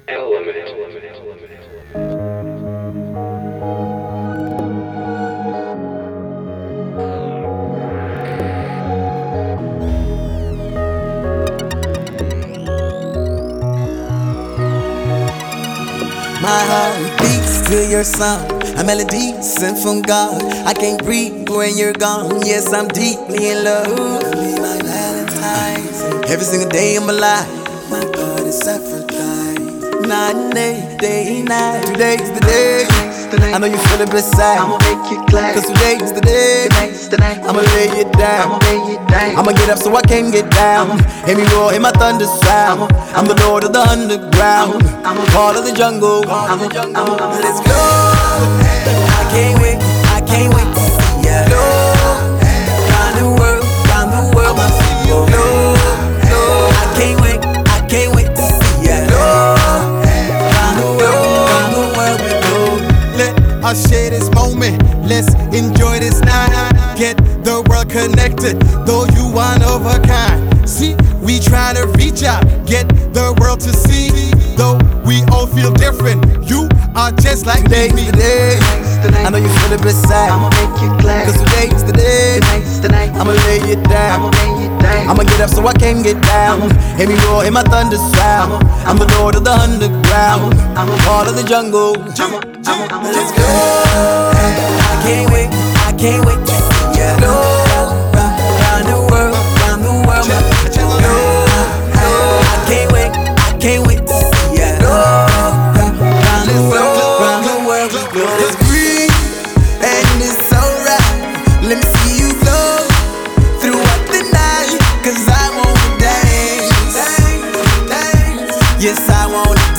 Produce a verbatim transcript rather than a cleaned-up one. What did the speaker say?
My heart beats to your song, a melody sent from God. I can't breathe when you're gone. Yes, I'm deeply in love. Be my Valentine's. Every single day of my life, my God is sacrificed. Night and day, day and night. Today's the day. I know you feel it beside. I'ma make you glad. Cause today's the day. Tonight's the night. I'ma lay it down. I'ma lay it down. I'ma get up so I can get down. Hear me roar, hear my thunder sound. I'm the Lord of the underground, part of the jungle. I'ma, I'ma, I'ma, Let's go. I can't wait, I can't wait to see ya. Go, round the world, round the world, my people. No, no, I can't wait, I can't wait to see ya. Go, round the world, round the world we go. Let us share this moment, let's enjoy this night. Get the world connected, though you one of a kind. See, we try to reach out, get the world to see. Though we all feel different, you are just like Today's me. the day. Tonight's the night. I know you feel it beside. I'ma make you glad. Cause today's the day. Tonight's the night. I'ma lay it down. I'ma lay it down. I'ma get up so I can get down. Hear me roar, hear my thunder sound. I'm the Lord of the underground, part of the jungle. I'ma, I'ma, I'ma, Let's go. I can't wait, I can't wait to see ya. Go round the world, round the world. Go, go. I can't wait, I can't wait to see ya. Go round the world, round the world. We go. It's green and it's alright. Let me see you flow throughout the night. Cause I wanna dance. Yes, I wanna